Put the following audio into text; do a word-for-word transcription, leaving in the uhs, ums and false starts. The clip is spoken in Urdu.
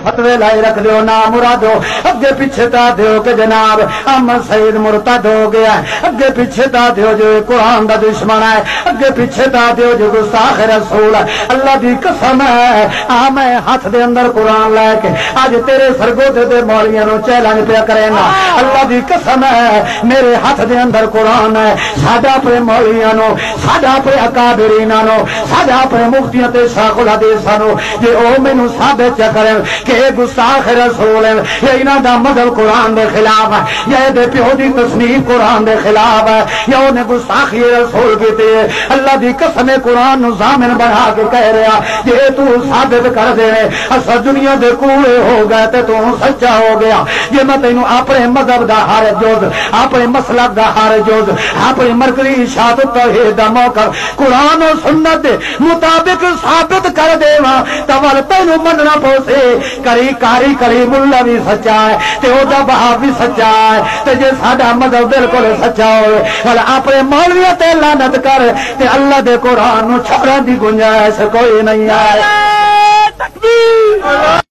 فتوے لائے رکھ دیو نا مرادو اگے پیچھے تا دیو کہ جناب احمد سعید مرتد ہو گیا ہے، اگے پیچھے تا دیو جو قرآن دا دشمن ہے، اگے پیچھے تا دیو جو گستاخ رسول ہے۔ اللہ دی قسم ہے آ میں ہاتھ دے اندر قرآن لے کے اج تیرے سرگودے دے مولیاں نو چیلنج پیا کرے نا، اللہ دی قسم ہے میرے ہاتھ دے اندر قرآن ہے، ساڈا اپنے مولیاں نو، ساڈا اپنے اکابرین نو، ساڈا اپنے مفتیاں تے شیخ الحدیثاں نو جے او مینوں ثابت کرن کہ اے گستاخ رسول ہے یا انہاں دا مذہب قرآن دے خلاف ہے یا اے دے پیو دی تصنیف قرآن دے خلاف ہے یا اونے گستاخی رسول کیتی ہے، اللہ دی قسم قرآن نو ضامن بنا کے کہہ رہا جے تو ثابت کر دے اسا دنیا دے کوڑے ہو گئے تے تو سچا ہو گیا، جے میں تینوں اپنے مذہب دا ہر جز، اپنے مسلک دا ہر جز، اپنی مرکزی اشاعت توحید دا موقع قرآن و سنت دے مطابق ثابت کر دیواں تول تینوں مننا پوسے کری کاری کری ملا بھی سچا ہے تے او دا بہا بھی سچا ہے تے جے ساڈا مذہب بالکل سچا ہوئے بل اپنے مولویوں تے لعنت کر تے اللہ دے قرآن نو چھڑن دی گنجائش کوئی نہیں ہے۔ تکبیر